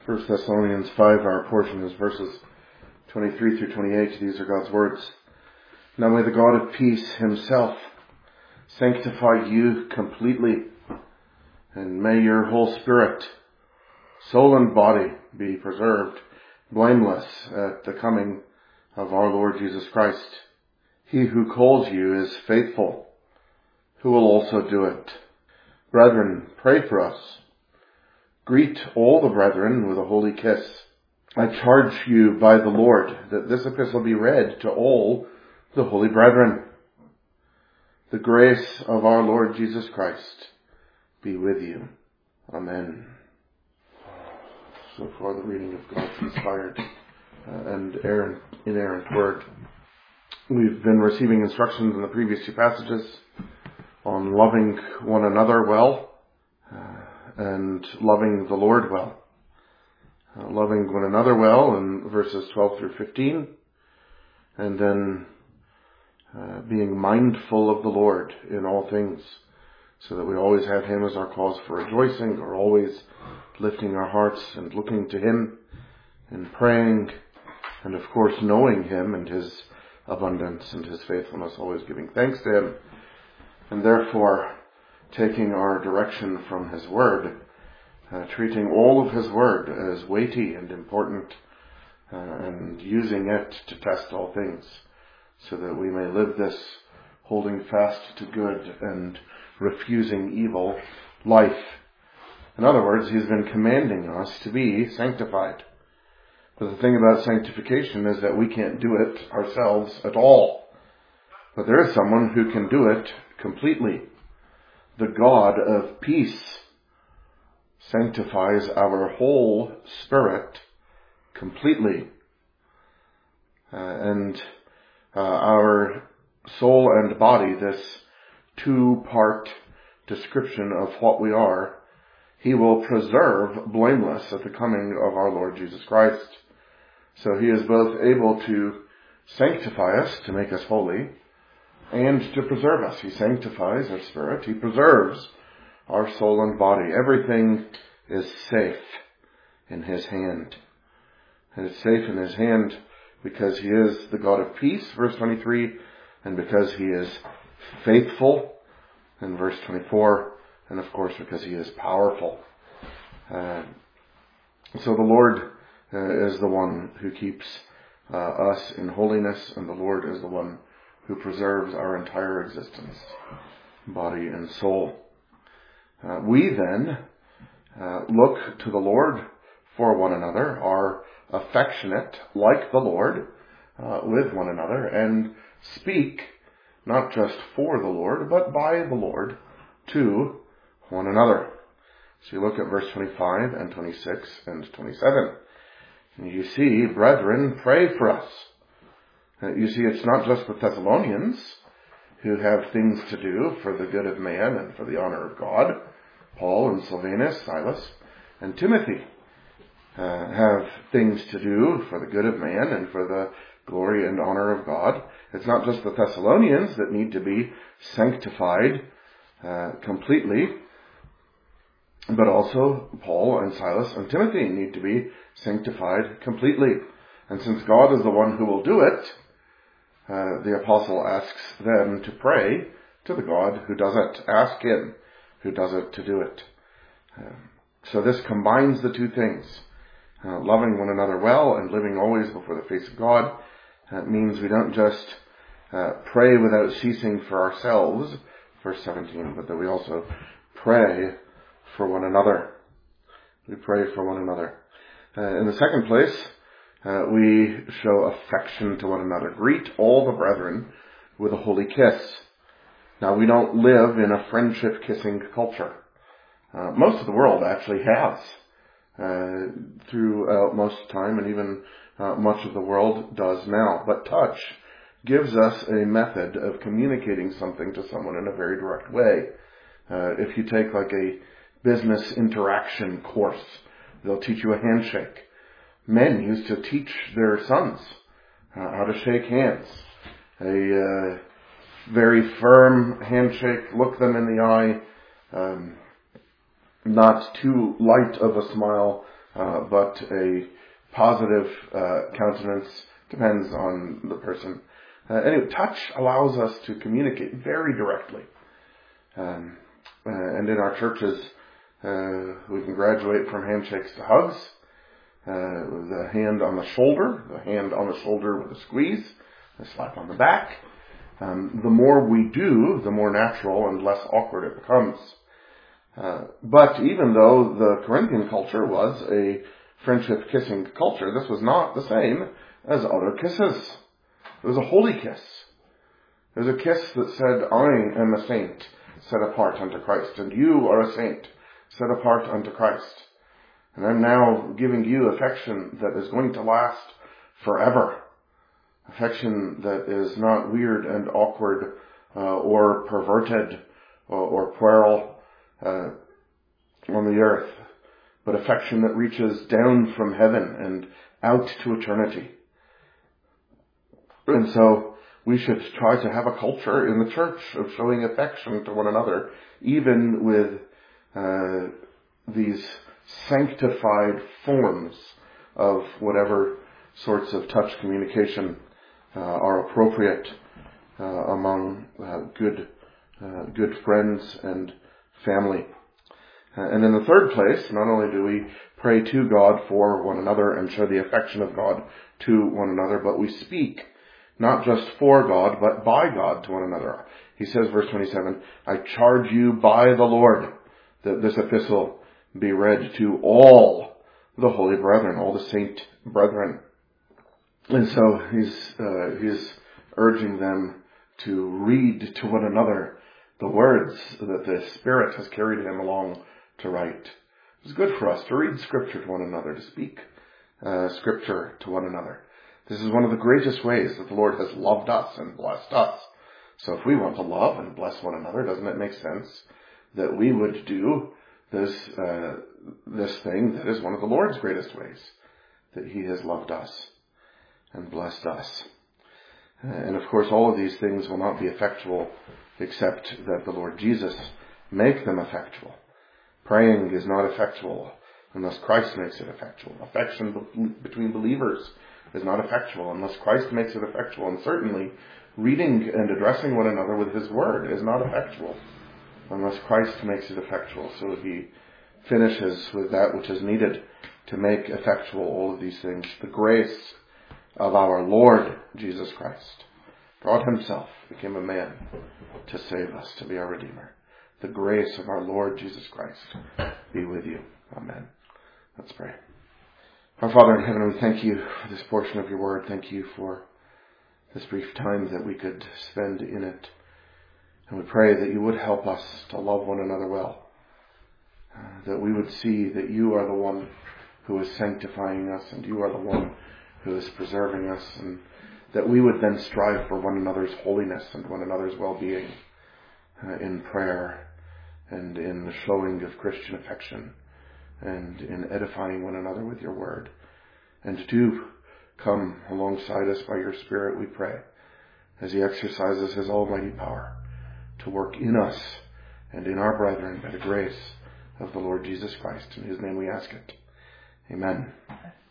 1 Thessalonians 5, our portion is verses 23 through 28. These are God's words. Now may the God of peace himself sanctify you completely, and may your whole spirit, soul and body be preserved blameless at the coming of our Lord Jesus Christ. He who calls you is faithful, who will also do it. Brethren, pray for us. Greet all the brethren with a holy kiss. I charge you by the Lord that this epistle be read to all the holy brethren. The grace of our Lord Jesus Christ be with you. Amen. So far the reading of God's inspired and inerrant word. We've been receiving instructions in the previous two passages on loving one another well and loving the Lord well. Loving one another well in verses 12 through 15, and then being mindful of the Lord in all things, so that we always have Him as our cause for rejoicing, or always lifting our hearts and looking to Him and praying, and of course knowing Him and His abundance and His faithfulness, always giving thanks to Him, and therefore taking our direction from His Word, treating all of His Word as weighty and important, and using it to test all things, so that we may live this holding fast to good and refusing evil life. In other words, He's been commanding us to be sanctified. But the thing about sanctification is that we can't do it ourselves at all. But there is someone who can do it completely. The God of peace sanctifies our whole spirit completely. And our soul and body, this two-part description of what we are, He will preserve blameless at the coming of our Lord Jesus Christ. So He is both able to sanctify us, to make us holy, and to preserve us. He sanctifies our spirit. He preserves our soul and body. Everything is safe in His hand. And it's safe in His hand because He is the God of peace, verse 23, and because He is faithful, in verse 24, and of course because He is powerful. So the Lord is the one who keeps us in holiness, and the Lord is the one who preserves our entire existence, body and soul. We then look to the Lord for one another, are affectionate like the Lord with one another, and speak not just for the Lord, but by the Lord to one another. So you look at verse 25 and 26 and 27. And you see, brethren, pray for us. You see, it's not just the Thessalonians who have things to do for the good of man and for the honor of God. Paul and Silvanus, Silas, and Timothy have things to do for the good of man and for the glory and honor of God. It's not just the Thessalonians that need to be sanctified completely, but also Paul and Silas and Timothy need to be sanctified completely. And since God is the one who will do it, the apostle asks them to pray to the God who does it. Ask Him who does it to do it. So this combines the two things. Loving one another well and living always before the face of God means we don't just pray without ceasing for ourselves, verse 17, but that we also pray for one another. We pray for one another. In the second place, we show affection to one another. Greet all the brethren with a holy kiss. Now, we don't live in a friendship-kissing culture. Most of the world actually has throughout most time, and even much of the world does now. But touch gives us a method of communicating something to someone in a very direct way. If you take like a business interaction course, they'll teach you a handshake. Men used to teach their sons how to shake hands. A very firm handshake, look them in the eye, not too light of a smile, but a positive countenance depends on the person. Anyway, touch allows us to communicate very directly. And in our churches, we can graduate from handshakes to hugs, the hand on the shoulder with a squeeze, a slap on the back. The more we do, the more natural and less awkward it becomes. But even though the Corinthian culture was a friendship kissing culture, this was not the same as other kisses. It was a holy kiss. It was a kiss that said, I am a saint set apart unto Christ, and you are a saint set apart unto Christ. And I'm now giving you affection that is going to last forever. Affection that is not weird and awkward or perverted or puerile on the earth, but affection that reaches down from heaven and out to eternity. And so we should try to have a culture in the church of showing affection to one another, even with these sanctified forms of whatever sorts of touch communication are appropriate among good friends and family. And in the third place, not only do we pray to God for one another and show the affection of God to one another, but we speak not just for God, but by God to one another. He says, verse 27, I charge you by the Lord that this epistle be read to all the holy brethren, all the saint brethren. And so he's urging them to read to one another the words that the Spirit has carried him along to write. It's good for us to read Scripture to one another, to speak Scripture to one another. This is one of the greatest ways that the Lord has loved us and blessed us. So if we want to love and bless one another, doesn't it make sense that we would do this thing that is one of the Lord's greatest ways, that He has loved us and blessed us. And of course, all of these things will not be effectual except that the Lord Jesus make them effectual. Praying is not effectual unless Christ makes it effectual. Affection between believers is not effectual unless Christ makes it effectual. And certainly, reading and addressing one another with His Word is not effectual unless Christ makes it effectual. So He finishes with that which is needed to make effectual all of these things. The grace of our Lord Jesus Christ. God Himself became a man to save us, to be our Redeemer. The grace of our Lord Jesus Christ be with you. Amen. Let's pray. Our Father in heaven, we thank you for this portion of your word. Thank you for this brief time that we could spend in it. And we pray that you would help us to love one another well. That we would see that you are the one who is sanctifying us and you are the one who is preserving us, and that we would then strive for one another's holiness and one another's well-being in prayer and in the showing of Christian affection and in edifying one another with your word. And do come alongside us by your Spirit, we pray, as He exercises His almighty power to work in us and in our brethren by the grace of the Lord Jesus Christ. In His name we ask it. Amen.